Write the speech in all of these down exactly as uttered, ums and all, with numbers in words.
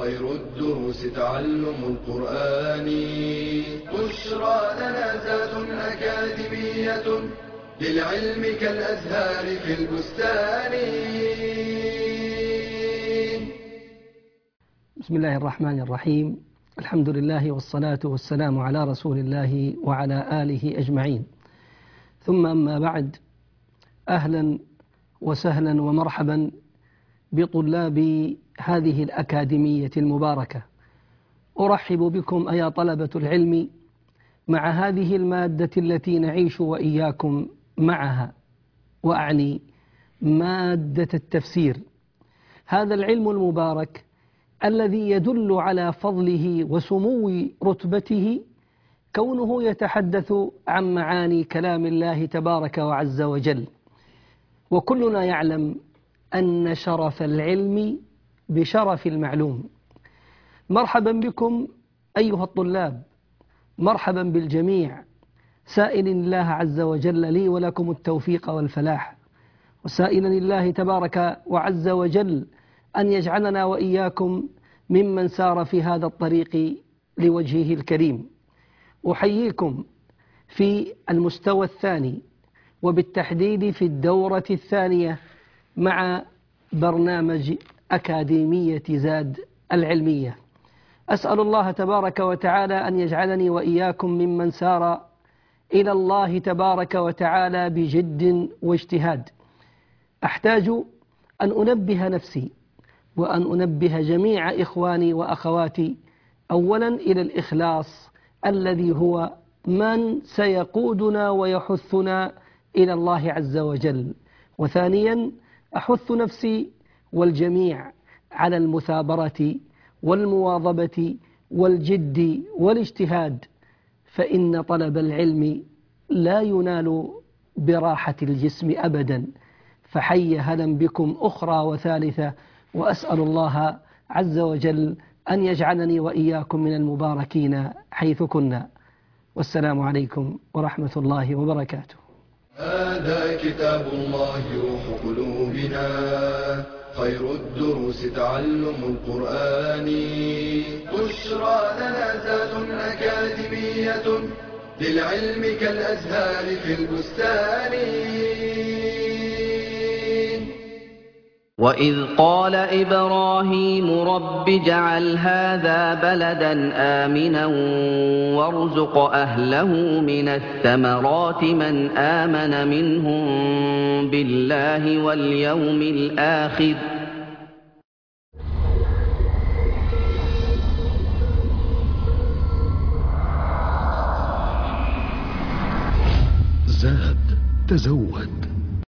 خير الدروس تعلم القرآن. بشرى لنا زاد أكاديمية للعلم كالأزهار في البستان. بسم الله الرحمن الرحيم. الحمد لله والصلاة والسلام على رسول الله وعلى آله أجمعين، ثم أما بعد، أهلا وسهلا ومرحبا بطلاب هذه الأكاديمية المباركة. أرحب بكم أيها طلبة العلم مع هذه المادة التي نعيش وإياكم معها، وأعني مادة التفسير. هذا العلم المبارك الذي يدل على فضله وسمو رتبته كونه يتحدث عن معاني كلام الله تبارك وعز وجل. وكلنا يعلم أن شرف العلم بشرف المعلوم. مرحبا بكم أيها الطلاب، مرحبا بالجميع، سائل الله عز وجل لي ولكم التوفيق والفلاح، وسائلا الله تبارك وعز وجل أن يجعلنا وإياكم ممن سار في هذا الطريق لوجهه الكريم. أحييكم في المستوى الثاني، وبالتحديد في الدورة الثانية مع برنامج أكاديمية زاد العلمية. أسأل الله تبارك وتعالى أن يجعلني وإياكم ممن سار إلى الله تبارك وتعالى بجد واجتهاد. أحتاج أن أنبه نفسي وأن أنبه جميع إخواني وأخواتي أولا إلى الإخلاص الذي هو من سيقودنا ويحثنا إلى الله عز وجل، وثانيا أحث نفسي والجميع على المثابرة والمواظبة والجد والاجتهاد، فإن طلب العلم لا ينال براحة الجسم أبدا. فحي هلا بكم أخرى وثالثة، وأسأل الله عز وجل أن يجعلني وإياكم من المباركين حيث كنا. والسلام عليكم ورحمة الله وبركاته. هذا كتاب الله روح قلوبنا، خير الدروس تعلم القرآن. بشرى لنا زاد أكاديمية للعلم كالأزهار في البستان. وَإِذْ قَالَ إِبْرَاهِيمُ رَبِّ اجْعَلْ هَٰذَا بَلَدًا آمِنًا وَارْزُقْ أَهْلَهُ مِنَ الثَّمَرَاتِ مَنْ آمَنَ مِنْهُم بِاللَّهِ وَالْيَوْمِ الْآخِرِ ۖ زاد تزود.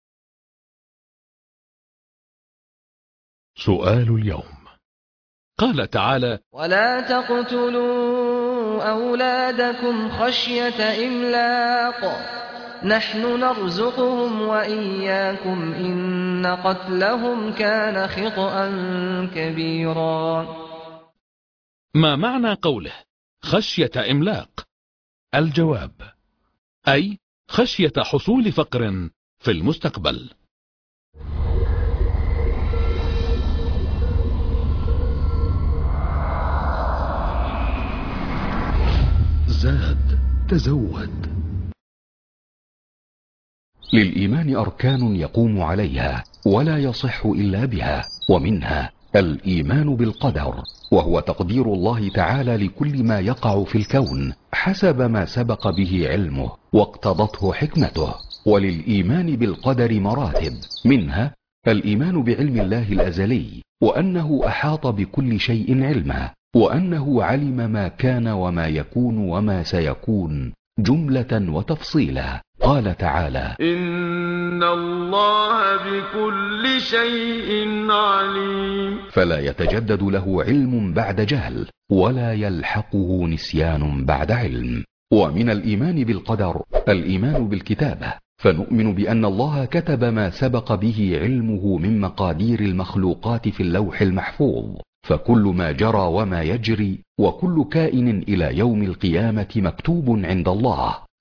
سؤال اليوم. قال تعالى: ولا تقتلوا أولادكم خشية إملاق نحن نرزقهم وإياكم إن قتلهم كان خطأ كبيرا. ما معنى قوله خشية إملاق؟ الجواب: أي خشية حصول فقر في المستقبل. زاد تزود. للإيمان أركان يقوم عليها ولا يصح إلا بها، ومنها الإيمان بالقدر، وهو تقدير الله تعالى لكل ما يقع في الكون حسب ما سبق به علمه واقتضته حكمته. وللإيمان بالقدر مراتب، منها الإيمان بعلم الله الأزلي، وأنه أحاط بكل شيء علما، وأنه علم ما كان وما يكون وما سيكون جملة وتفصيلا. قال تعالى: إن الله بكل شيء عليم. فلا يتجدد له علم بعد جهل، ولا يلحقه نسيان بعد علم. ومن الإيمان بالقدر الإيمان بالكتابة، فنؤمن بأن الله كتب ما سبق به علمه من مقادير المخلوقات في اللوح المحفوظ، فكل ما جرى وما يجري وكل كائن إلى يوم القيامة مكتوب عند الله.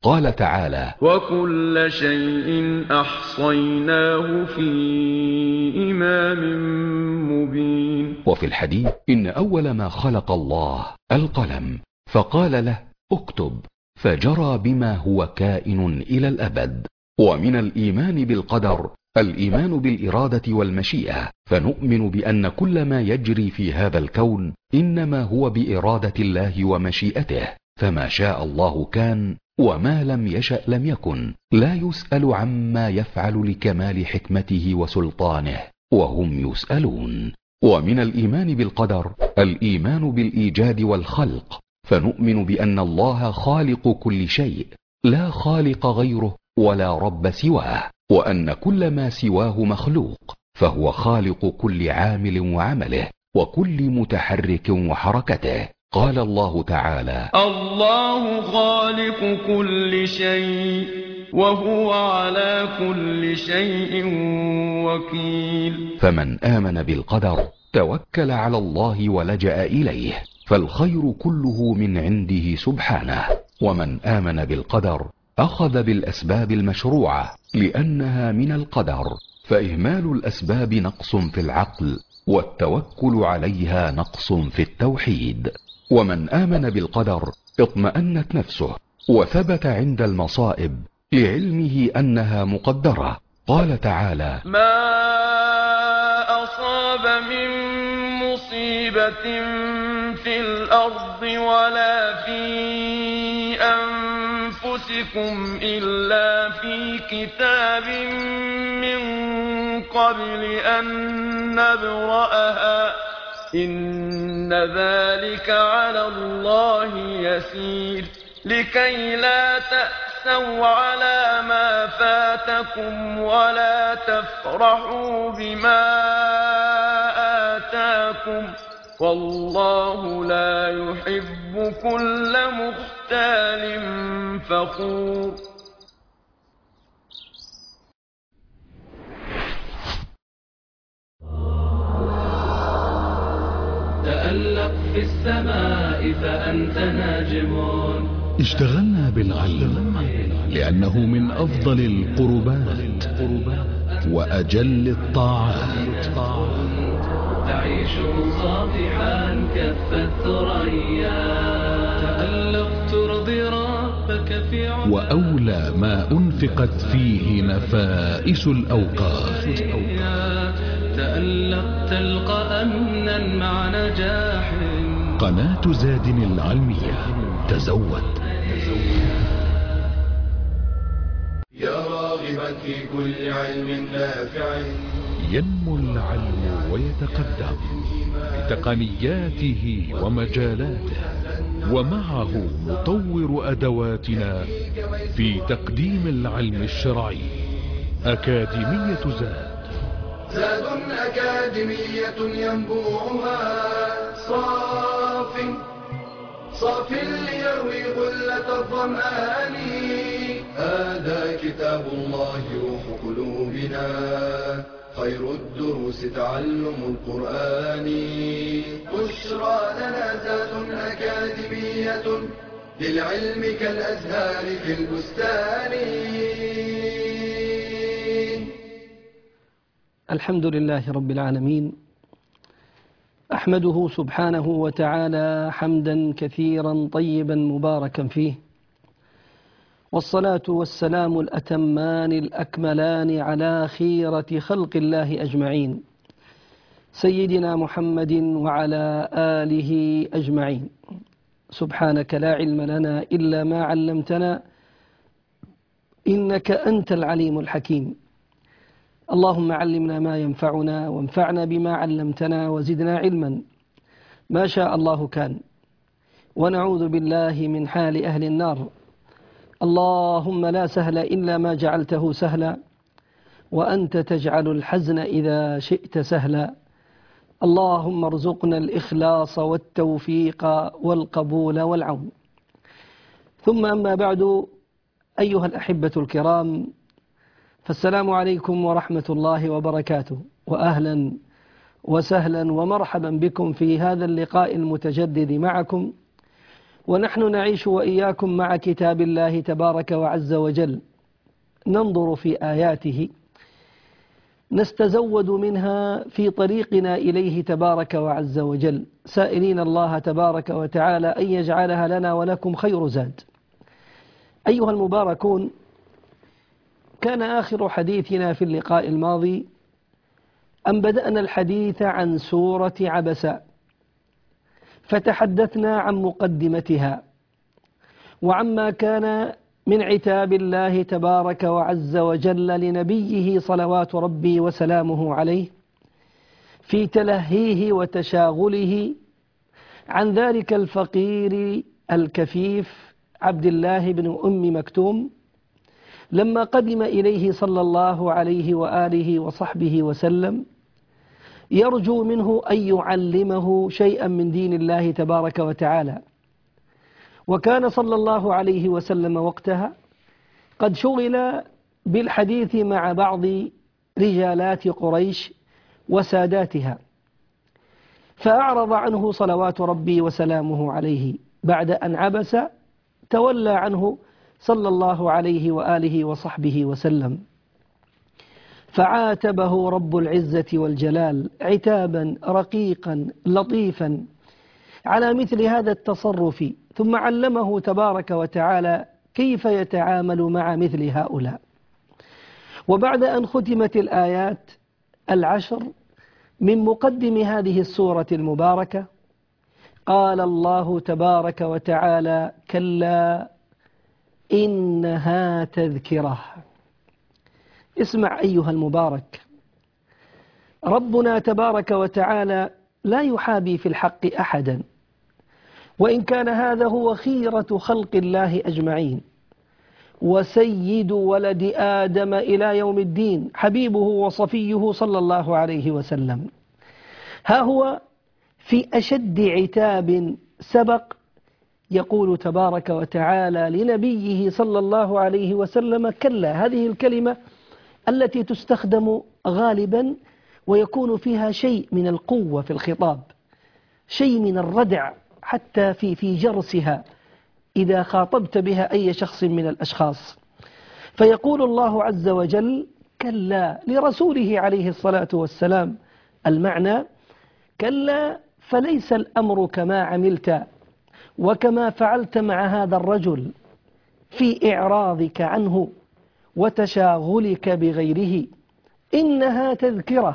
قال تعالى: وكل شيء أحصيناه في إمام مبين. وفي الحديث: إن أول ما خلق الله القلم، فقال له: اكتب، فجرى بما هو كائن إلى الأبد. ومن الإيمان بالقدر الإيمان بالإرادة والمشيئة، فنؤمن بأن كل ما يجري في هذا الكون إنما هو بإرادة الله ومشيئته، فما شاء الله كان، وما لم يشأ لم يكن. لا يسأل عما يفعل لكمال حكمته وسلطانه، وهم يسألون. ومن الإيمان بالقدر الإيمان بالإيجاد والخلق، فنؤمن بأن الله خالق كل شيء، لا خالق غيره ولا رب سواه، وأن كل ما سواه مخلوق، فهو خالق كل عامل وعمله، وكل متحرك وحركته. قال الله تعالى: الله خالق كل شيء وهو على كل شيء وكيل. فمن آمن بالقدر توكل على الله ولجأ إليه، فالخير كله من عنده سبحانه. ومن آمن بالقدر أخذ بالأسباب المشروعة لأنها من القدر، فإهمال الأسباب نقص في العقل، والتوكل عليها نقص في التوحيد. ومن آمن بالقدر اطمأنت نفسه، وثبت عند المصائب لعلمه أنها مقدرة. قال تعالى: ما أصاب من مصيبة في الأرض ولا في أنفسكم إلا في كتاب من قبل أن نبرأها إن ذلك على الله يسير. لكي لا تأسوا على ما فاتكم ولا تفرحوا بما آتاكم والله لا يحب كل مختال فخور. تألق في السماء فأنت ناجم. اشتغلنا بالعلم لأنه من أفضل القربات وأجل الطاعات. تعيش صافحا كف الثريا. تألق ترضي ربك في عمر. وأولى ما أنفقت فيه نفائس الأوقات. تألق تلقى أمنا مع نجاح. قناة زاد العلمية، تزود. يا راغبا في كل علم نافع. ينمو العلم ويتقدم بتقنياته ومجالاته، ومعه نطور أدواتنا في تقديم العلم الشرعي. أكاديمية زاد. زاد أكاديمية ينبوعها صاف صاف ليروي غلة الظمآن. هذا كتاب الله روح قلوبنا، خير الدروس تعلم القرآن. بشرى لنا زاد أكاديمية للعلم كالأزهار في البستان. الحمد لله رب العالمين، أحمده سبحانه وتعالى حمدا كثيرا طيبا مباركا فيه، والصلاة والسلام الأتمان الأكملان على خيرة خلق الله أجمعين، سيدنا محمد وعلى آله أجمعين. سبحانك لا علم لنا إلا ما علمتنا إنك أنت العليم الحكيم. اللهم علمنا ما ينفعنا وانفعنا بما علمتنا وزدنا علما. ما شاء الله كان، ونعوذ بالله من حال أهل النار. اللهم لا سهل إلا ما جعلته سهلا، وأنت تجعل الحزن إذا شئت سهلا. اللهم ارزقنا الإخلاص والتوفيق والقبول والعون. ثم أما بعد، أيها الأحبة الكرام، فالسلام عليكم ورحمة الله وبركاته، وأهلا وسهلا ومرحبا بكم في هذا اللقاء المتجدد معكم، ونحن نعيش وإياكم مع كتاب الله تبارك وعز وجل، ننظر في آياته نستزود منها في طريقنا إليه تبارك وعز وجل، سائلين الله تبارك وتعالى أن يجعلها لنا ولكم خير زاد. أيها المباركون، كان آخر حديثنا في اللقاء الماضي أن بدأنا الحديث عن سورة عبسة، فتحدثنا عن مقدمتها وعما كان من عتاب الله تبارك وعز وجل لنبيه صلوات ربي وسلامه عليه في تلهيه وتشاغله عن ذلك الفقير الكفيف عبد الله بن أم مكتوم، لما قدم إليه صلى الله عليه وآله وصحبه وسلم يرجو منه أن يعلمه شيئا من دين الله تبارك وتعالى. وكان صلى الله عليه وسلم وقتها قد شغل بالحديث مع بعض رجالات قريش وساداتها، فأعرض عنه صلوات ربي وسلامه عليه. بعد أن عبس تولى عنه صلى الله عليه وآله وصحبه وسلم، فعاتبه رب العزة والجلال عتابا رقيقا لطيفا على مثل هذا التصرف، ثم علمه تبارك وتعالى كيف يتعامل مع مثل هؤلاء. وبعد أن ختمت الآيات العشر من مقدم هذه السورة المباركة، قال الله تبارك وتعالى: كلا إنها تذكرة. اسمع أيها المبارك، ربنا تبارك وتعالى لا يحابي في الحق أحدا، وإن كان هذا هو خيرة خلق الله أجمعين وسيد ولد آدم إلى يوم الدين، حبيبه وصفيه صلى الله عليه وسلم. ها هو في أشد عتاب سبق يقول تبارك وتعالى لنبيه صلى الله عليه وسلم: كلا. هذه الكلمة التي تستخدم غالبا ويكون فيها شيء من القوة في الخطاب، شيء من الردع حتى في في جرسها إذا خاطبت بها أي شخص من الأشخاص. فيقول الله عز وجل كلا لرسوله عليه الصلاة والسلام، المعنى: كلا، فليس الأمر كما عملت وكما فعلت مع هذا الرجل في إعراضك عنه وتشاغلك بغيره، إنها تذكرة.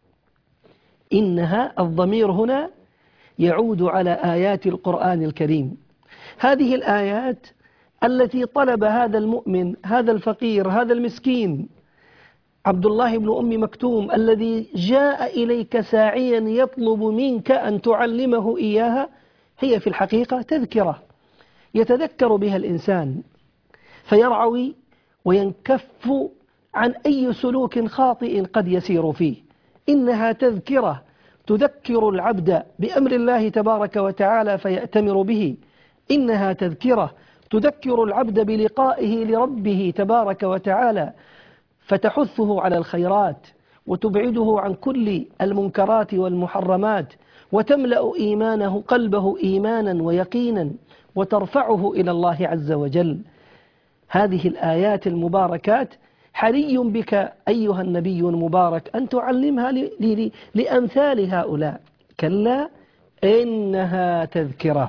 إنها الضمير هنا يعود على آيات القرآن الكريم، هذه الآيات التي طلب هذا المؤمن، هذا الفقير، هذا المسكين عبد الله بن أم مكتوم الذي جاء إليك ساعيا يطلب منك أن تعلمه إياها، هي في الحقيقة تذكرة يتذكر بها الإنسان فيرعوي وينكف عن أي سلوك خاطئ قد يسير فيه. إنها تذكرة تذكر العبد بأمر الله تبارك وتعالى فيأتمر به، إنها تذكرة تذكر العبد بلقائه لربه تبارك وتعالى فتحثه على الخيرات وتبعده عن كل المنكرات والمحرمات، وتملأ إيمانه قلبه إيمانا ويقينا وترفعه إلى الله عز وجل. هذه الآيات المباركات حري بك أيها النبي المبارك أن تعلمها لأمثال هؤلاء. كلا إنها تذكرة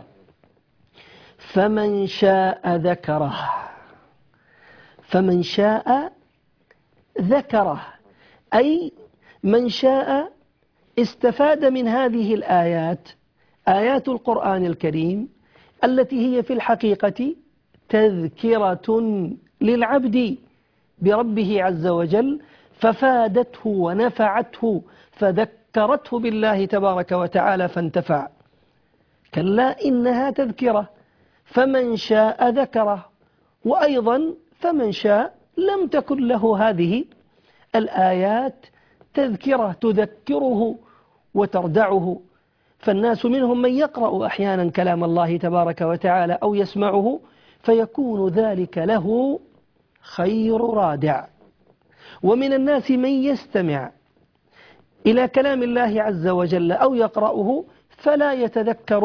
فمن شاء ذكره، فمن شاء ذكره، أي من شاء استفاد من هذه الآيات، آيات القرآن الكريم التي هي في الحقيقة تذكرة للعبد بربه عز وجل، ففادته ونفعته فذكرته بالله تبارك وتعالى فانتفع. كلا إنها تذكرة فمن شاء ذكره، وأيضا فمن شاء لم تكن له هذه الآيات تذكرة تذكره وتردعه، فالناس منهم من يقرأ أحيانا كلام الله تبارك وتعالى أو يسمعه فيكون ذلك له خير رادع، ومن الناس من يستمع إلى كلام الله عز وجل أو يقرأه فلا يتذكر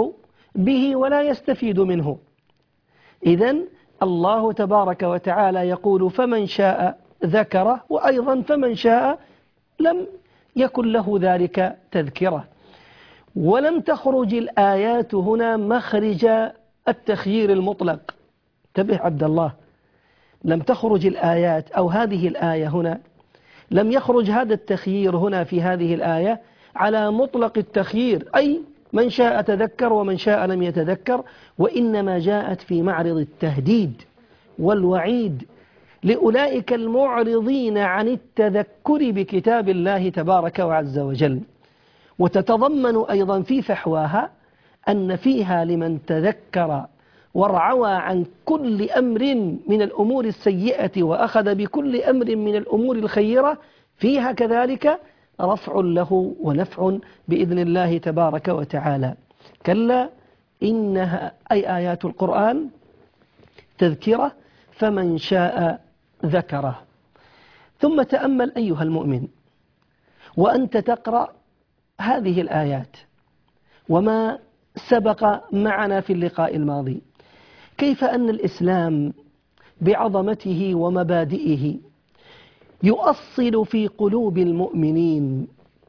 به ولا يستفيد منه. إذن الله تبارك وتعالى يقول فمن شاء ذكره، وأيضا فمن شاء لم يكن له ذلك تذكرة. ولم تخرج الآيات هنا مخرج التخيير المطلق. انتبه عبد الله، لم تخرج الآيات أو هذه الآية هنا لم يخرج هذا التخيير هنا في هذه الآية على مطلق التخيير، أي من شاء تذكر ومن شاء لم يتذكر، وإنما جاءت في معرض التهديد والوعيد لأولئك المعرضين عن التذكر بكتاب الله تبارك وعز وجل. وتتضمن أيضا في فحواها أن فيها لمن تذكر وارعوى عن كل أمر من الأمور السيئة وأخذ بكل أمر من الأمور الخيرة، فيها كذلك رفع له ونفع بإذن الله تبارك وتعالى. كلا إنها أي آيات القرآن تذكرة فمن شاء ذكره. ثم تأمل أيها المؤمن وأنت تقرأ هذه الآيات وما سبق معنا في اللقاء الماضي، كيف أن الإسلام بعظمته ومبادئه يؤصل في قلوب المؤمنين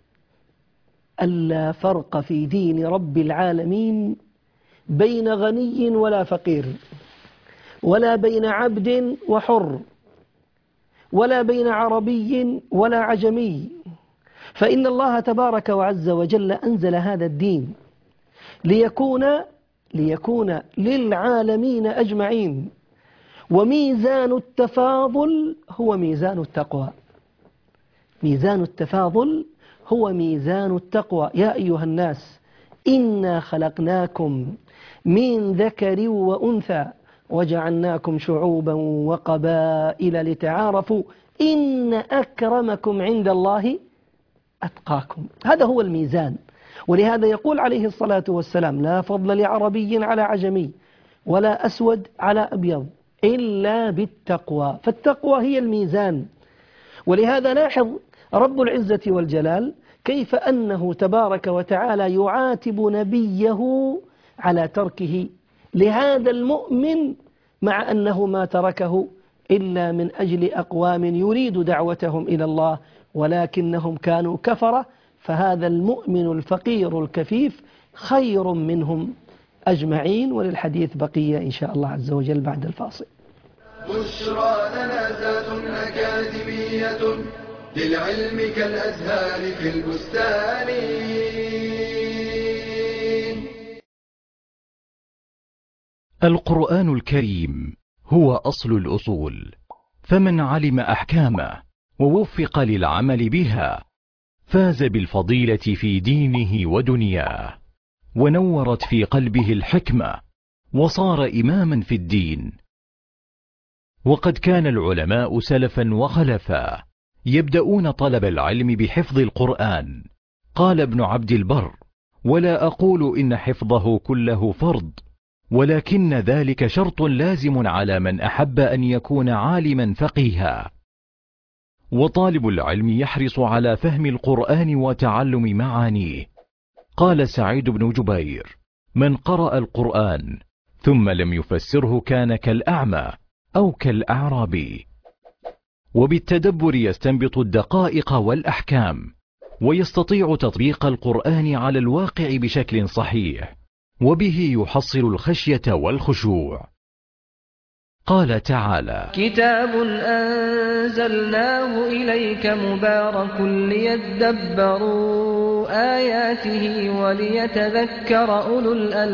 ألا فرق في دين رب العالمين بين غني ولا فقير، ولا بين عبد وحر، ولا بين عربي ولا عجمي، فإن الله تبارك وعز وجل أنزل هذا الدين ليكون ليكون للعالمين أجمعين. وميزان التفاضل هو ميزان التقوى. ميزان التفاضل هو ميزان التقوى. يا أيها الناس إنا خلقناكم من ذكر وأنثى وجعلناكم شعوبا وقبائل لتعارفوا إن أكرمكم عند الله أتقاكم. هذا هو الميزان. ولهذا يقول عليه الصلاة والسلام لا فضل لعربي على عجمي ولا أسود على أبيض إلا بالتقوى. فالتقوى هي الميزان. ولهذا لاحظ رب العزة والجلال كيف أنه تبارك وتعالى يعاتب نبيه على تركه لهذا المؤمن، مع أنه ما تركه إلا من أجل أقوام يريد دعوتهم إلى الله ولكنهم كانوا كفرة، فهذا المؤمن الفقير الكفيف خير منهم أجمعين. وللحديث بقية إن شاء الله عز وجل بعد الفاصل. بشرى لنا ذات أكاديمية للعلم كالأزهار في البستان. القرآن الكريم هو أصل الأصول، فمن علم أحكامه ووفق للعمل بها فاز بالفضيلة في دينه ودنياه، ونورت في قلبه الحكمة وصار إماما في الدين. وقد كان العلماء سلفا وخلفا يبدأون طلب العلم بحفظ القرآن. قال ابن عبد البر: ولا أقول إن حفظه كله فرض، ولكن ذلك شرط لازم على من أحب أن يكون عالما فقيها. وطالب العلم يحرص على فهم القرآن وتعلم معانيه. قال سعيد بن جبير: من قرأ القرآن ثم لم يفسره كان كالأعمى أو كالأعرابي. وبالتدبر يستنبط الدقائق والأحكام، ويستطيع تطبيق القرآن على الواقع بشكل صحيح، وبه يحصل الخشية والخشوع. قال تعالى: كتاب أنزلناه إليك مبارك ليدبروا آياته وليتذكر أولو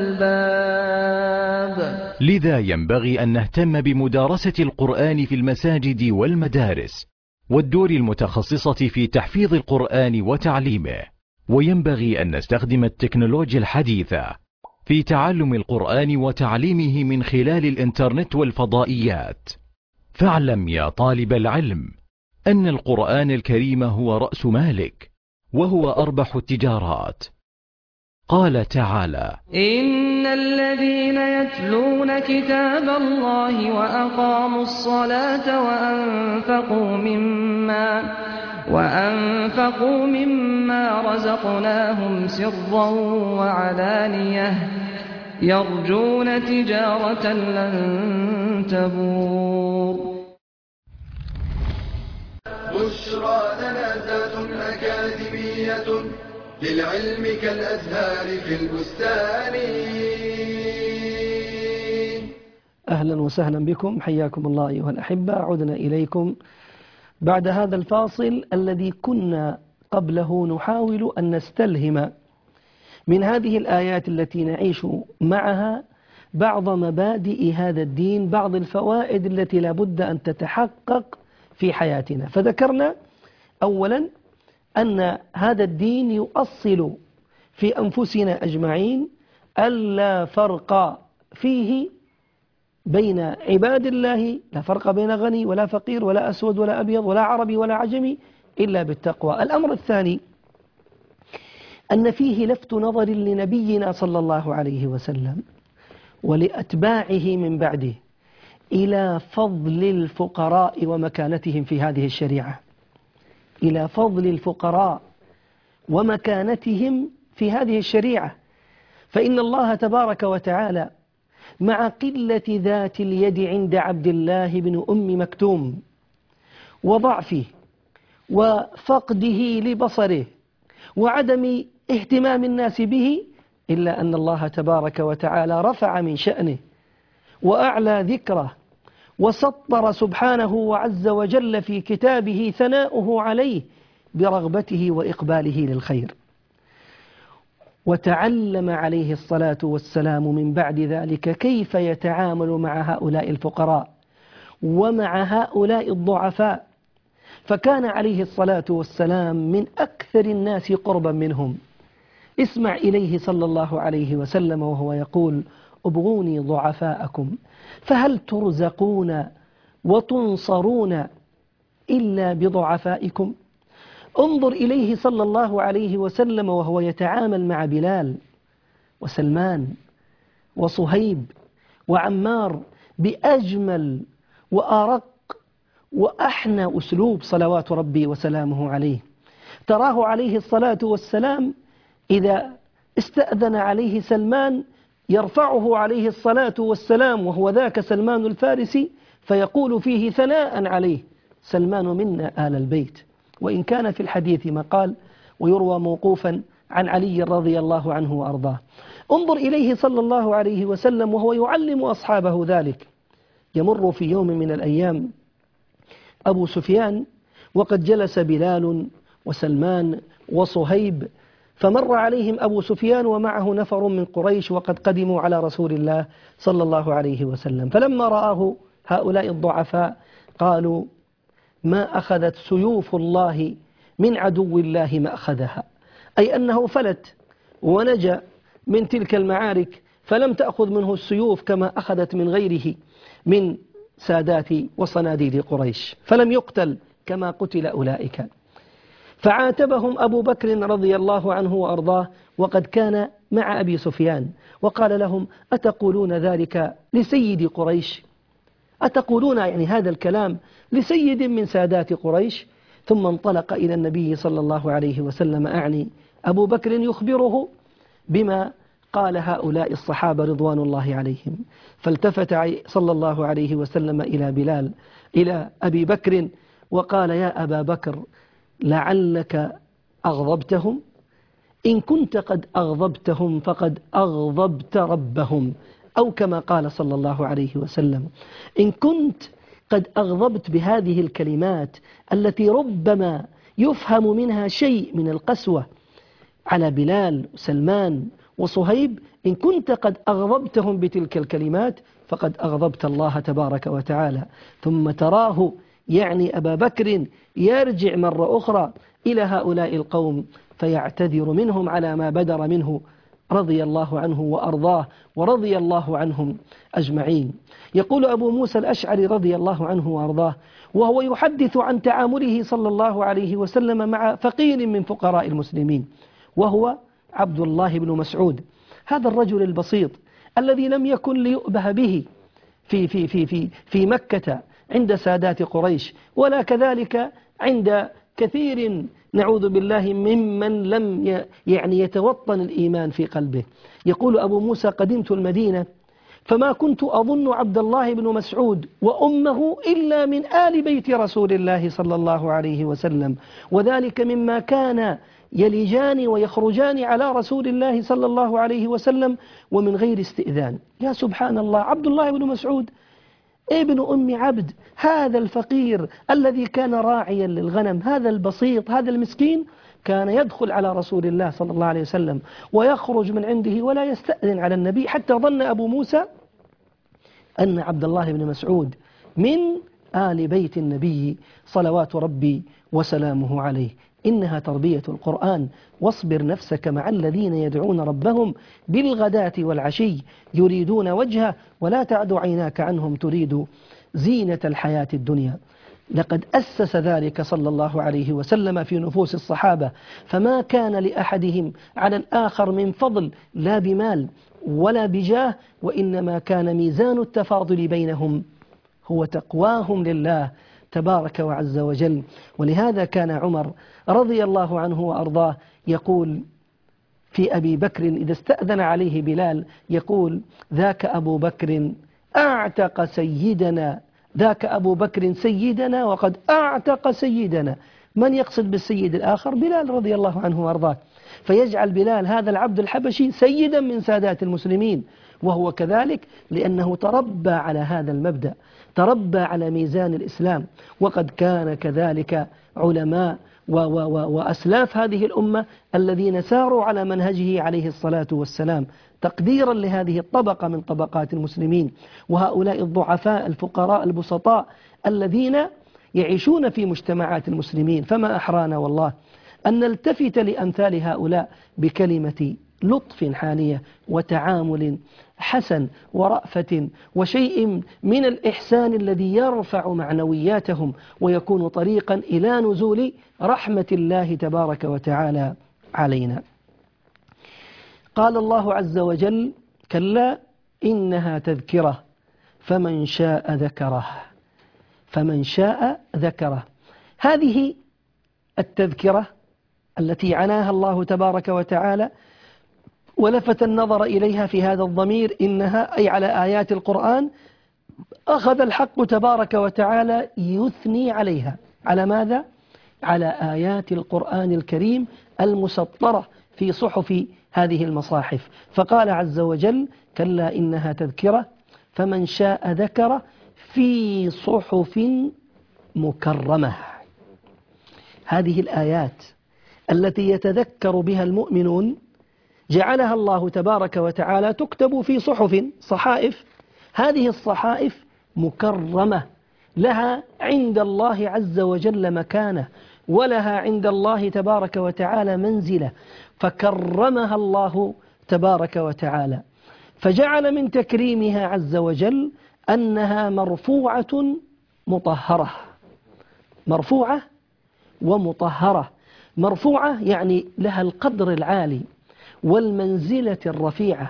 الألباب. لذا ينبغي أن نهتم بمدارسة القرآن في المساجد والمدارس والدور المتخصصة في تحفيظ القرآن وتعليمه. وينبغي أن نستخدم التكنولوجيا الحديثة في تعلم القرآن وتعليمه من خلال الإنترنت والفضائيات. فاعلم يا طالب العلم أن القرآن الكريم هو رأس مالك، وهو أربح التجارات. قال تعالى: إن الذين يتلون كتاب الله وأقاموا الصلاة وأنفقوا مما وأنفقوا مما رزقناهم سرا وعلانية يرجون تجارة لن تبور. بشرى لنا ذات أكاديمية للعلم كالأزهار في البستان. أهلا وسهلا بكم، حياكم الله أيها الأحبة. عدنا إليكم بعد هذا الفاصل الذي كنا قبله نحاول أن نستلهم من هذه الآيات التي نعيش معها بعض مبادئ هذا الدين، بعض الفوائد التي لا بد أن تتحقق في حياتنا. فذكرنا أولا أن هذا الدين يؤصل في أنفسنا أجمعين ألا فرق فيه بين عباد الله، لا فرق بين غني ولا فقير ولا أسود ولا أبيض ولا عربي ولا عجمي إلا بالتقوى. الأمر الثاني أن فيه لفت نظر لنبينا صلى الله عليه وسلم ولأتباعه من بعده إلى فضل الفقراء ومكانتهم في هذه الشريعة، إلى فضل الفقراء ومكانتهم في هذه الشريعة. فإن الله تبارك وتعالى مع قلة ذات اليد عند عبد الله بن أم مكتوم وضعفه وفقده لبصره وعدم اهتمام الناس به، إلا أن الله تبارك وتعالى رفع من شأنه وأعلى ذكره وسطر سبحانه وعز وجل في كتابه ثناؤه عليه برغبته وإقباله للخير. وتعلم عليه الصلاة والسلام من بعد ذلك كيف يتعامل مع هؤلاء الفقراء ومع هؤلاء الضعفاء، فكان عليه الصلاة والسلام من أكثر الناس قربا منهم. اسمع إليه صلى الله عليه وسلم وهو يقول: ابغوني ضعفاءكم فهل ترزقون وتنصرون إلا بضعفائكم. انظر إليه صلى الله عليه وسلم وهو يتعامل مع بلال وسلمان وصهيب وعمار بأجمل وأرق وأحنى أسلوب صلوات ربي وسلامه عليه. تراه عليه الصلاة والسلام إذا استأذن عليه سلمان يرفعه عليه الصلاة والسلام وهو ذاك سلمان الفارسي فيقول فيه ثناء عليه: سلمان منا آل البيت. وإن كان في الحديث مقال ويروى موقوفا عن علي رضي الله عنه وأرضاه. انظر إليه صلى الله عليه وسلم وهو يعلم أصحابه ذلك. يمر في يوم من الأيام أبو سفيان وقد جلس بلال وسلمان وصهيب، فمر عليهم أبو سفيان ومعه نفر من قريش وقد قدموا على رسول الله صلى الله عليه وسلم، فلما رآه هؤلاء الضعفاء قالوا: ما أخذت سيوف الله من عدو الله ما أخذها، أي أنه فلت ونجا من تلك المعارك فلم تأخذ منه السيوف كما أخذت من غيره من سادات وصناديد قريش، فلم يقتل كما قتل أولئك. فعاتبهم أبو بكر رضي الله عنه وأرضاه وقد كان مع أبي سفيان وقال لهم: أتقولون ذلك لسيد قريش؟ أتقولون يعني هذا الكلام لسيد من سادات قريش؟ ثم انطلق إلى النبي صلى الله عليه وسلم، أعني أبو بكر، يخبره بما قال هؤلاء الصحابة رضوان الله عليهم. فالتفت صلى الله عليه وسلم إلى بلال إلى أبي بكر وقال: يا أبا بكر، لعلك أغضبتهم؟ إن كنت قد أغضبتهم فقد أغضبت ربهم، أو كما قال صلى الله عليه وسلم: إن كنت قد أغضبت بهذه الكلمات التي ربما يفهم منها شيء من القسوة على بلال وسلمان وصهيب، إن كنت قد أغضبتهم بتلك الكلمات فقد أغضبت الله تبارك وتعالى. ثم تراه يعني أبا بكر يرجع مرة أخرى إلى هؤلاء القوم فيعتذر منهم على ما بدر منه رضي الله عنه وأرضاه ورضي الله عنهم أجمعين. يقول أبو موسى الأشعري رضي الله عنه وأرضاه وهو يحدث عن تعامله صلى الله عليه وسلم مع فقير من فقراء المسلمين، وهو عبد الله بن مسعود، هذا الرجل البسيط الذي لم يكن ليؤبه به في, في, في, في, في مكة عند سادات قريش، ولا كذلك عند كثير نعوذ بالله ممن لم يعني يتوطن الإيمان في قلبه. يقول أبو موسى: قدمت المدينة فما كنت أظن عبد الله بن مسعود وأمه إلا من آل بيت رسول الله صلى الله عليه وسلم، وذلك مما كان يلجان ويخرجان على رسول الله صلى الله عليه وسلم ومن غير استئذان. يا سبحان الله، عبد الله بن مسعود ابن أم عبد، هذا الفقير الذي كان راعيا للغنم، هذا البسيط، هذا المسكين، كان يدخل على رسول الله صلى الله عليه وسلم ويخرج من عنده ولا يستأذن على النبي، حتى ظن أبو موسى أن عبد الله بن مسعود من آل بيت النبي صلوات ربي وسلامه عليه. إنها تربية القرآن. واصبر نفسك مع الذين يدعون ربهم بالغداة والعشي يريدون وجهه ولا تعد عيناك عنهم تريد زينة الحياة الدنيا. لقد أسس ذلك صلى الله عليه وسلم في نفوس الصحابة، فما كان لأحدهم على الآخر من فضل لا بمال ولا بجاه، وإنما كان ميزان التفاضل بينهم هو تقواهم لله تبارك وعز وجل. ولهذا كان عمر رضي الله عنه وأرضاه يقول في أبي بكر إذا استأذن عليه بلال، يقول: ذاك أبو بكر أعتق سيدنا، ذاك أبو بكر سيدنا وقد أعتق سيدنا. من يقصد بالسيد الآخر؟ بلال رضي الله عنه وأرضاه. فيجعل بلال هذا العبد الحبشي سيدا من سادات المسلمين، وهو كذلك لأنه تربى على هذا المبدأ، تربى على ميزان الإسلام. وقد كان كذلك علماء و و و وأسلاف هذه الأمة الذين ساروا على منهجه عليه الصلاة والسلام، تقديرا لهذه الطبقة من طبقات المسلمين، وهؤلاء الضعفاء الفقراء البسطاء الذين يعيشون في مجتمعات المسلمين. فما أحرانا والله أن نلتفت لأمثال هؤلاء بكلمة لطف حانية وتعامل حسن ورأفة وشيء من الإحسان الذي يرفع معنوياتهم ويكون طريقا إلى نزول رحمة الله تبارك وتعالى علينا. قال الله عز وجل: كلا إنها تذكرة فمن شاء ذكره، فمن شاء ذكره. هذه التذكرة التي عناها الله تبارك وتعالى ولفت النظر إليها في هذا الضمير إنها، أي على آيات القرآن، أخذ الحق تبارك وتعالى يثني عليها. على ماذا؟ على آيات القرآن الكريم المسطرة في صحف هذه المصاحف. فقال عز وجل: كلا إنها تذكرة فمن شاء ذكره في صحف مكرمة. هذه الآيات التي يتذكر بها المؤمنون جعلها الله تبارك وتعالى تكتب في صحف، صحائف. هذه الصحائف مكرمة، لها عند الله عز وجل مكانة، ولها عند الله تبارك وتعالى منزلة، فكرمها الله تبارك وتعالى. فجعل من تكريمها عز وجل أنها مرفوعة مطهرة، مرفوعة ومطهرة. مرفوعة يعني لها القدر العالي والمنزلة الرفيعة،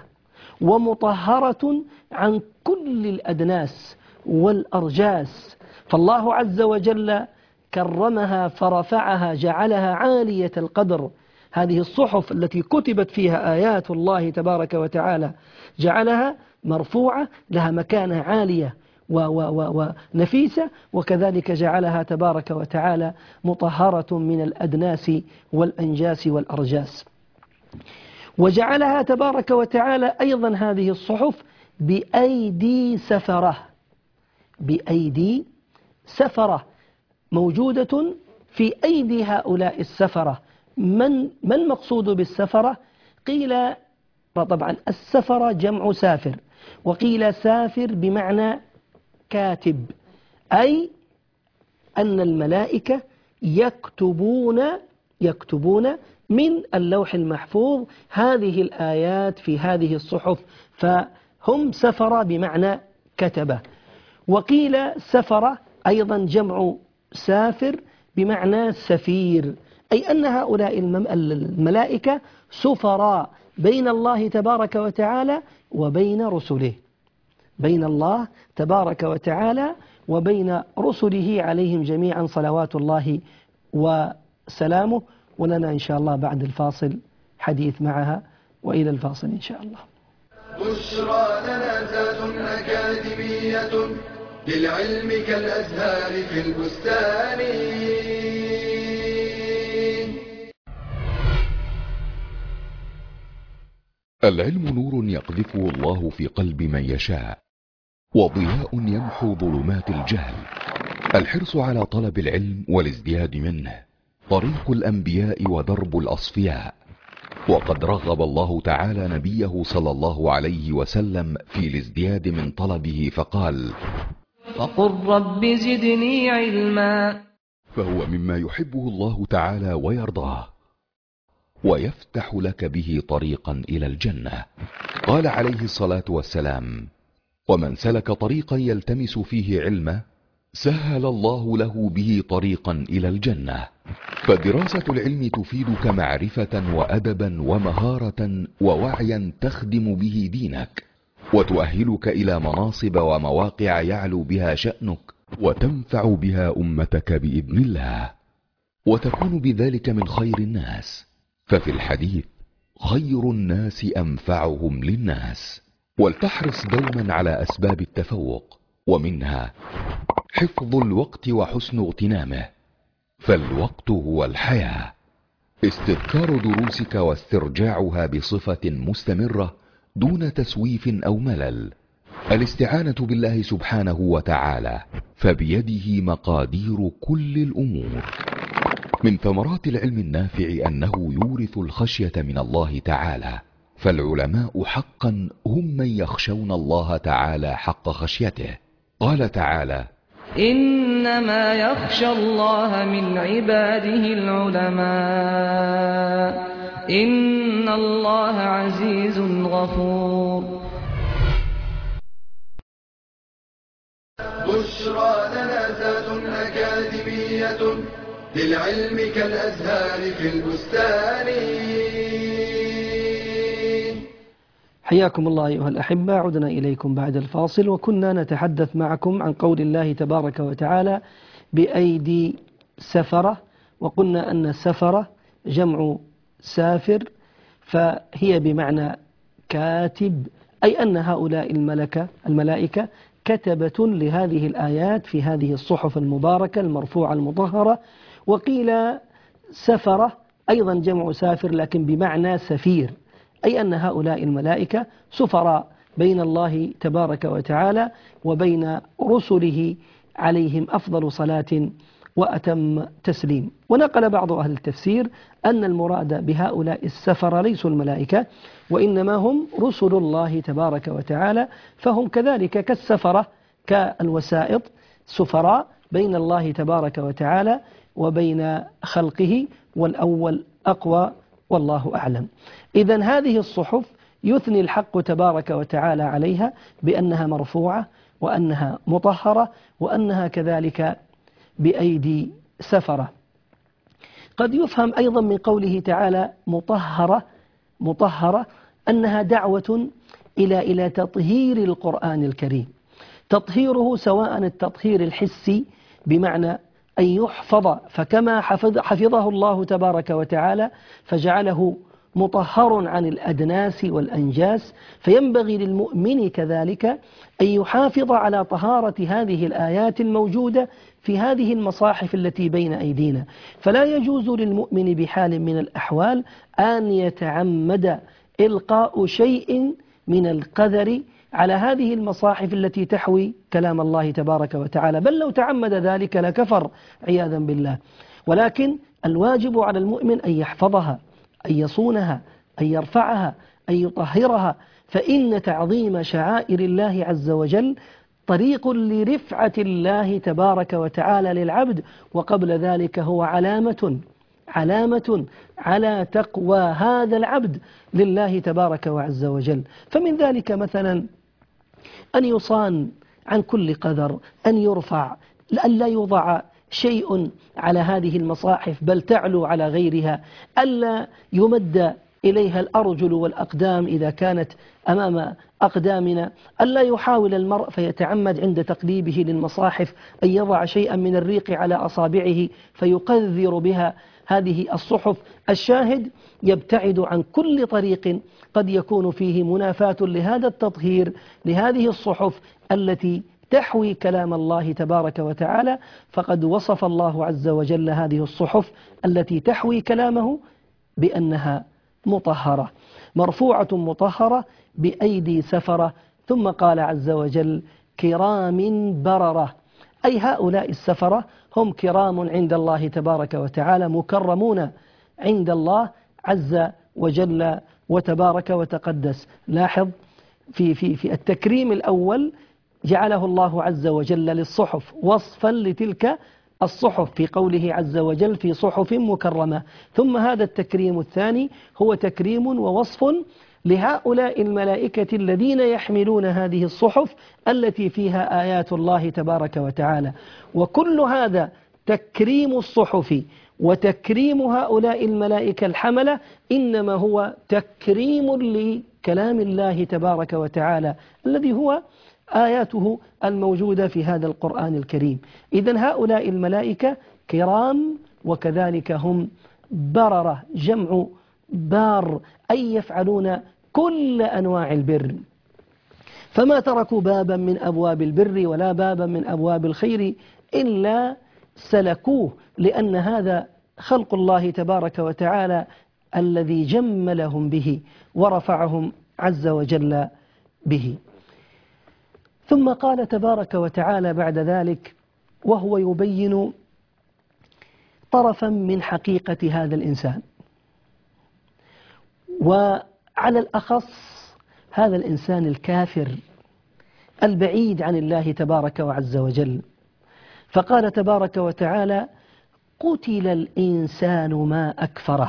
ومطهرة عن كل الأدناس والأرجاس. فالله عز وجل كرمها فرفعها، جعلها عالية القدر. هذه الصحف التي كتبت فيها آيات الله تبارك وتعالى جعلها مرفوعة، لها مكانة عالية ونفيسة، وكذلك جعلها تبارك وتعالى مطهرة من الأدناس والأنجاس والأرجاس. وجعلها تبارك وتعالى أيضا هذه الصحف بأيدي سفرة، بأيدي سفرة موجودة في أيدي هؤلاء السفرة. من ما المقصود بالسفرة؟ قيل طبعا السفرة جمع سافر، وقيل سافر بمعنى كاتب، أي أن الملائكة يكتبون يكتبون من اللوح المحفوظ هذه الآيات في هذه الصحف، فهم سفر بمعنى كتبة. وقيل سفر أيضا جمع سافر بمعنى سفير، أي أن هؤلاء الملائكة سفراء بين الله تبارك وتعالى وبين رسله، بين الله تبارك وتعالى وبين رسله عليهم جميعا صلوات الله وسلامه. ولنا إن شاء الله بعد الفاصل حديث معها، وإلى الفاصل إن شاء الله. بشرى لنا ذات أكاديمية للعلم كالأزهار في البستان. العلم نور يقذفه الله في قلب من يشاء، وضياء يمحو ظلمات الجهل. الحرص على طلب العلم والازدياد منه طريق الأنبياء ودرب الأصفياء. وقد رغب الله تعالى نبيه صلى الله عليه وسلم في الازدياد من طلبه فقال: فقل رب زدني علما. فهو مما يحبه الله تعالى ويرضاه، ويفتح لك به طريقا إلى الجنة. قال عليه الصلاة والسلام: ومن سلك طريقا يلتمس فيه علما سهل الله له به طريقا إلى الجنة. فدراسة العلم تفيدك معرفة وأدبا ومهارة ووعيا تخدم به دينك، وتؤهلك إلى مناصب ومواقع يعلو بها شأنك، وتنفع بها أمتك بإذن الله، وتكون بذلك من خير الناس. ففي الحديث: خير الناس أنفعهم للناس. ولتحرص دوما على أسباب التفوق، ومنها حفظ الوقت وحسن اغتنامه، فالوقت هو الحياة. استذكار دروسك واسترجاعها بصفة مستمرة دون تسويف أو ملل. الاستعانة بالله سبحانه وتعالى، فبيده مقادير كل الأمور. من ثمرات العلم النافع أنه يورث الخشية من الله تعالى، فالعلماء حقا هم من يخشون الله تعالى حق خشيته. قال تعالى: إنما يخشى الله من عباده العلماء إن الله عزيز غفور. بشرى لنا ذات أكاديمية للعلم كالأزهار في البستان. حياكم الله أيها الأحبة، عدنا إليكم بعد الفاصل، وكنا نتحدث معكم عن قول الله تبارك وتعالى: بأيدي سفرة. وقلنا أن السفرة جمع سافر، فهي بمعنى كاتب، أي أن هؤلاء الملكة الملائكة كتبة لهذه الآيات في هذه الصحف المباركة المرفوعة المطهرة. وقيل سفرة أيضا جمع سافر لكن بمعنى سفير، أي أن هؤلاء الملائكة سفراء بين الله تبارك وتعالى وبين رسله عليهم أفضل صلاة وأتم تسليم. ونقل بعض أهل التفسير أن المراد بهؤلاء السفر ليسوا الملائكة، وإنما هم رسل الله تبارك وتعالى، فهم كذلك كالسفرة كالوسائط، سفراء بين الله تبارك وتعالى وبين خلقه، والأول أقوى والله أعلم. إذن هذه الصحف يثني الحق تبارك وتعالى عليها بأنها مرفوعة، وأنها مطهرة، وأنها كذلك بأيدي سفرة. قد يفهم أيضا من قوله تعالى مطهرة مطهرة أنها دعوة إلى إلى تطهير القرآن الكريم، تطهيره سواء التطهير الحسي بمعنى أن يحفظ، فكما حفظ حفظه الله تبارك وتعالى فجعله مطهر عن الأدناس والأنجاس، فينبغي للمؤمن كذلك أن يحافظ على طهارة هذه الآيات الموجودة في هذه المصاحف التي بين أيدينا. فلا يجوز للمؤمن بحال من الأحوال أن يتعمد إلقاء شيء من القذر على هذه المصاحف التي تحوي كلام الله تبارك وتعالى، بل لو تعمد ذلك لكفر عياذا بالله. ولكن الواجب على المؤمن أن يحفظها، أن يصونها، أن يرفعها، أن يطهرها، فإن تعظيم شعائر الله عز وجل طريق لرفعة الله تبارك وتعالى للعبد، وقبل ذلك هو علامة علامة على تقوى هذا العبد لله تبارك وعز وجل. فمن ذلك مثلا أن يصان عن كل قدر، أن يرفع، ألا يوضع شيء على هذه المصاحف بل تعلو على غيرها، ألا يمد إليها الأرجل والأقدام إذا كانت أمام أقدامنا، ألا يحاول المرء فيتعمد عند تقليبه للمصاحف أن يضع شيئا من الريق على أصابعه فيقذر بها هذه الصحف. الشاهد يبتعد عن كل طريق قد يكون فيه منافاة لهذا التطهير لهذه الصحف التي تحوي كلام الله تبارك وتعالى. فقد وصف الله عز وجل هذه الصحف التي تحوي كلامه بأنها مطهرة مرفوعة مطهرة بأيدي سفرة، ثم قال عز وجل كرام بررة، أي هؤلاء السفرة هم كرام عند الله تبارك وتعالى مكرمون عند الله عز وجل وتبارك وتقدس. لاحظ في, في, في التكريم الأول جعله الله عز وجل للصحف وصفا لتلك الصحف في قوله عز وجل في صحف مكرمة، ثم هذا التكريم الثاني هو تكريم ووصف لهؤلاء الملائكة الذين يحملون هذه الصحف التي فيها آيات الله تبارك وتعالى. وكل هذا تكريم الصحف وتكريم هؤلاء الملائكة الحملة إنما هو تكريم لكلام الله تبارك وتعالى الذي هو آياته الموجودة في هذا القرآن الكريم. إذن هؤلاء الملائكة كرام وكذلك هم بررة، جمع بار، أي يفعلون كل أنواع البر، فما تركوا بابا من أبواب البر ولا بابا من أبواب الخير إلا سلكوه، لأن هذا خلق الله تبارك وتعالى الذي جملهم به ورفعهم عز وجل به. ثم قال تبارك وتعالى بعد ذلك وهو يبين طرفا من حقيقة هذا الإنسان، وعلى الأخص هذا الإنسان الكافر البعيد عن الله تبارك وعز وجل. فقال تبارك وتعالى قتل الإنسان ما أكفره.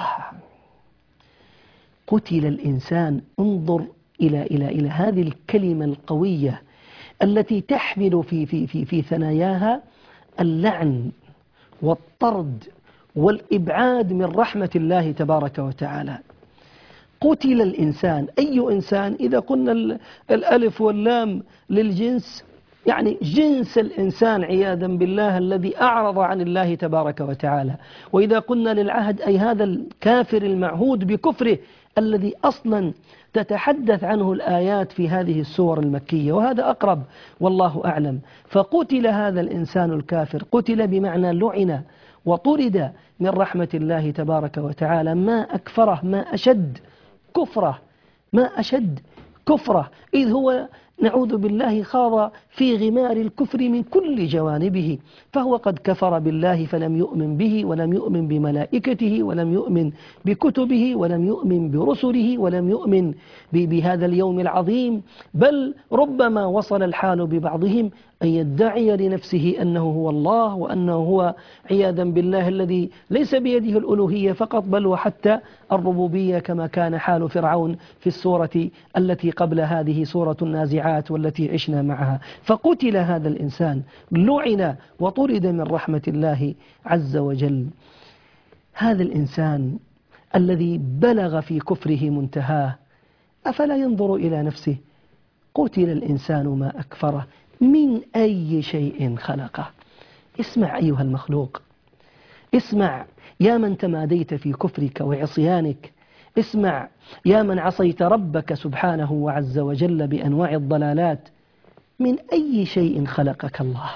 قتل الإنسان، انظر إلى إلى إلى هذه الكلمة القوية التي تحمل في في في في ثناياها اللعن والطرد والإبعاد من رحمة الله تبارك وتعالى. قتل الإنسان، أي إنسان؟ إذا قلنا الألف واللام للجنس يعني جنس الإنسان عياذا بالله الذي أعرض عن الله تبارك وتعالى. وإذا قلنا للعهد أي هذا الكافر المعهود بكفره الذي أصلا تتحدث عنه الآيات في هذه السور المكية، وهذا أقرب والله أعلم. فقتل هذا الإنسان الكافر، قتل بمعنى لعن وطرد من رحمة الله تبارك وتعالى. ما أكفره، ما أشد كفره، ما أشد كفره، إذ هو نعوذ بالله خاض في غمار الكفر من كل جوانبه، فهو قد كفر بالله فلم يؤمن به ولم يؤمن بملائكته ولم يؤمن بكتبه ولم يؤمن برسله ولم يؤمن بهذا اليوم العظيم، بل ربما وصل الحال ببعضهم أن يدعي لنفسه أنه هو الله وأنه هو عياذا بالله الذي ليس بيده الألوهية فقط بل وحتى الربوبية، كما كان حال فرعون في السورة التي قبل هذه سورة النازعات والتي عشنا معها. فقتل هذا الإنسان، لعن وطرد من رحمة الله عز وجل. هذا الإنسان الذي بلغ في كفره منتهاه أفلا ينظر إلى نفسه؟ قتل الإنسان ما أكفره، من أي شيء خلقه. اسمع أيها المخلوق، اسمع يا من تماديت في كفرك وعصيانك، اسمع يا من عصيت ربك سبحانه وعز وجل بأنواع الضلالات، من أي شيء خلقك الله؟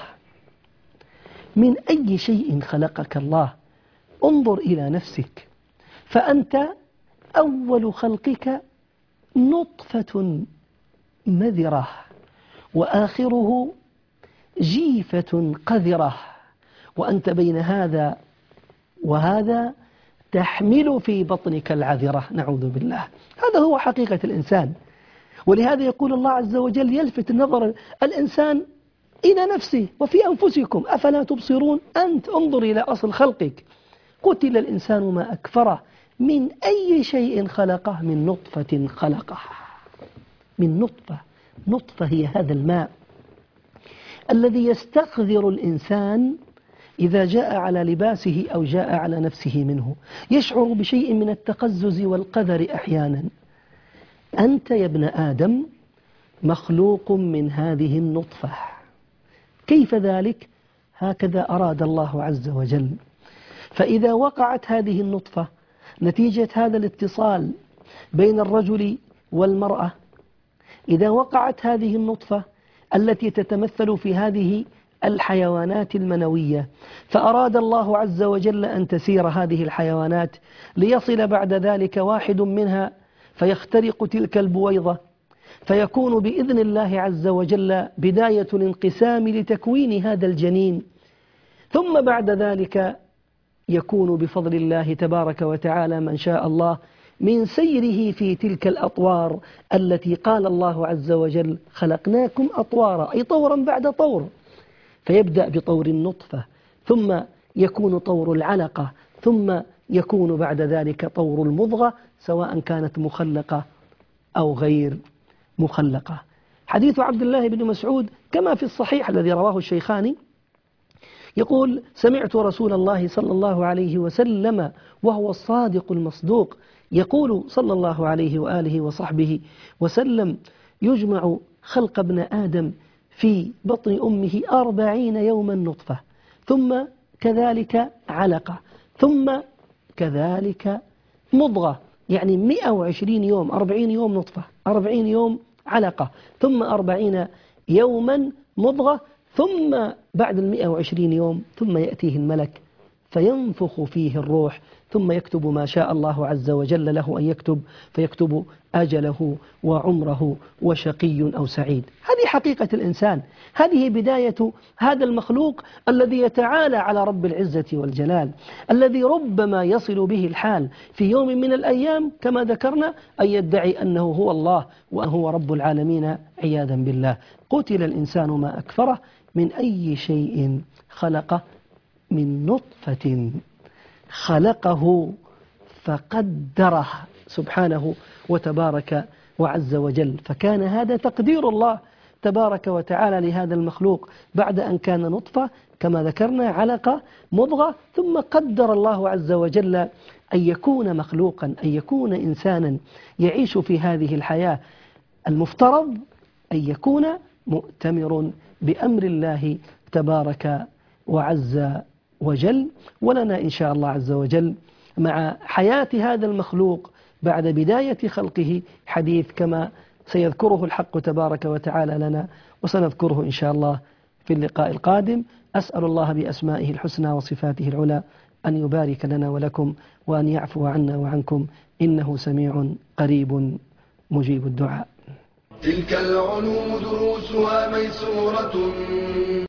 من أي شيء خلقك الله؟ انظر إلى نفسك، فأنت أول خلقك نطفة مذرة وآخره جيفة قذرة، وأنت بين هذا وهذا تحمل في بطنك العذرة، نعوذ بالله. هذا هو حقيقة الإنسان. ولهذا يقول الله عز وجل يلفت نظر الإنسان إلى نفسه وفي أنفسكم أفلا تبصرون. أنت انظر إلى أصل خلقك. قتل الإنسان ما أكفره، من أي شيء خلقه؟ من نطفة خلقه، من نطفة. نطفة هي هذا الماء الذي يستقذر الإنسان إذا جاء على لباسه أو جاء على نفسه منه، يشعر بشيء من التقزز والقذر أحيانا. أنت يا ابن آدم مخلوق من هذه النطفة. كيف ذلك؟ هكذا أراد الله عز وجل. فإذا وقعت هذه النطفة نتيجة هذا الاتصال بين الرجل والمرأة، إذا وقعت هذه النطفة التي تتمثل في هذه الحيوانات المنوية، فأراد الله عز وجل أن تسير هذه الحيوانات ليصل بعد ذلك واحد منها فيخترق تلك البويضة، فيكون بإذن الله عز وجل بداية الانقسام لتكوين هذا الجنين، ثم بعد ذلك يكون بفضل الله تبارك وتعالى من شاء الله من سيره في تلك الأطوار التي قال الله عز وجل خلقناكم أطوارا، أي طورا بعد طور. فيبدأ بطور النطفة، ثم يكون طور العلقة، ثم يكون بعد ذلك طور المضغة، سواء كانت مخلقة أو غير مخلقة. حديث عبد الله بن مسعود كما في الصحيح الذي رواه الشيخان يقول: سمعت رسول الله صلى الله عليه وسلم وهو الصادق المصدوق يقول صلى الله عليه وآله وصحبه وسلم: يجمع خلق ابن آدم في بطن أمه أربعين يوما نطفة، ثم كذلك علقة، ثم كذلك مضغة، يعني مئة وعشرين يوم، أربعين يوم نطفة، أربعين يوم علقة، ثم أربعين يوما مضغة، ثم بعد المئة وعشرين يوم ثم يأتيه الملك فينفخ فيه الروح، ثم يكتب ما شاء الله عز وجل له أن يكتب، فيكتب أجله وعمره وشقي أو سعيد. هذه حقيقة الإنسان، هذه بداية هذا المخلوق الذي يتعالى على رب العزة والجلال، الذي ربما يصل به الحال في يوم من الأيام كما ذكرنا أن يدعي أنه هو الله وهو رب العالمين عياذا بالله. قتل الإنسان ما أكفره، من أي شيء خلقه؟ من نطفة خلقه فقدره سبحانه وتبارك وعز وجل. فكان هذا تقدير الله تبارك وتعالى لهذا المخلوق، بعد أن كان نطفة كما ذكرنا علقة مضغة، ثم قدر الله عز وجل أن يكون مخلوقا، أن يكون إنسانا يعيش في هذه الحياة. المفترض أن يكون مؤتمر بأمر الله تبارك وعز وجل. ولنا إن شاء الله عز وجل مع حياة هذا المخلوق بعد بداية خلقه حديث كما سيذكره الحق تبارك وتعالى لنا، وسنذكره إن شاء الله في اللقاء القادم. أسأل الله بأسمائه الحسنى وصفاته العلى أن يبارك لنا ولكم، وأن يعفو عنا وعنكم، إنه سميع قريب مجيب الدعاء. تلك العلوم دروسها ميسورة